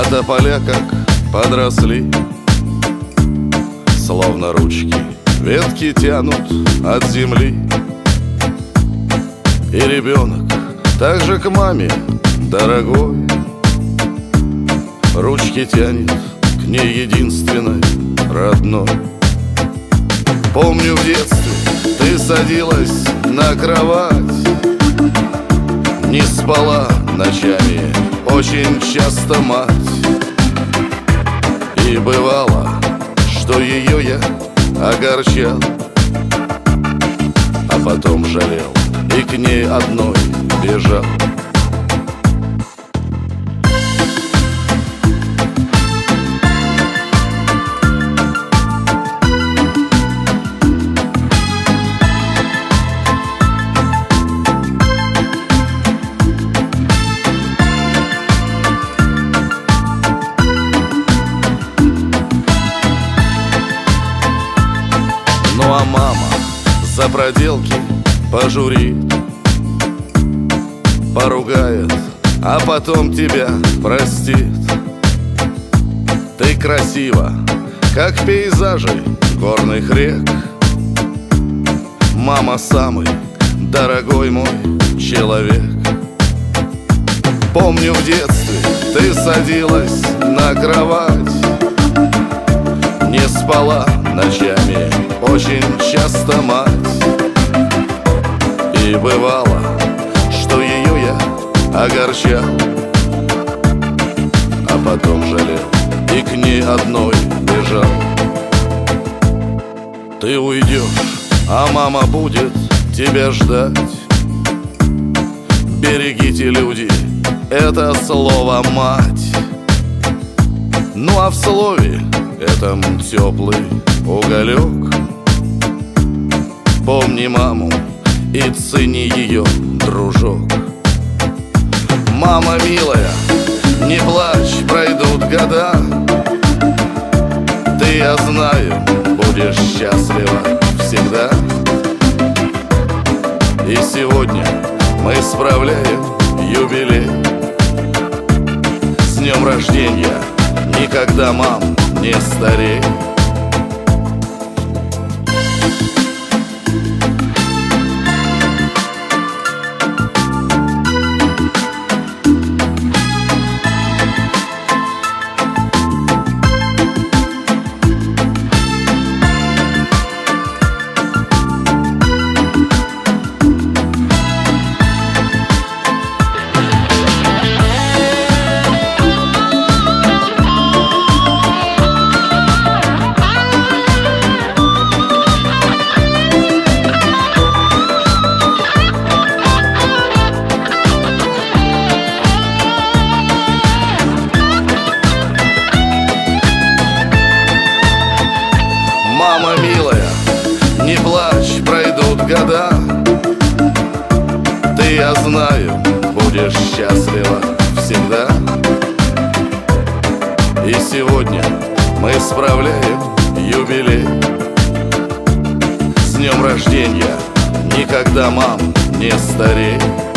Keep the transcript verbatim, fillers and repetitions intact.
тополя как подросли, словно ручки ветки тянут от земли. И ребенок также к маме дорогой ручки тянет к ней единственной родной. Помню, в детстве ты садилась на кровать, не спала ночами очень часто мать. И бывало, что ее я огорчал, а потом жалел и к ней одной бежал. Ну а мама за проделки пожурит, поругает, а потом тебя простит. Ты красива, как пейзажи горных рек. Мама самый дорогой мой человек. Помню, в детстве ты садилась на кровать, не спала ночами очень часто мать. И бывало, что ее я огорчал, а потом жалел и к ней одной бежал. Ты уйдешь, а мама будет тебя ждать. Берегите, люди, это слово «мать». Ну а в слове этом теплый уголек. Помни маму и цени ее, дружок. Мама милая, не плачь, пройдут года. Ты, я знаю, будешь счастлива всегда. И сегодня мы справляем юбилей. С днем рождения, никогда, мам, не старей. Мама милая, не плачь, пройдут года. Ты, я знаю, будешь счастлива всегда. И сегодня мы справляем юбилей. С днем рождения, никогда, мам, не старей.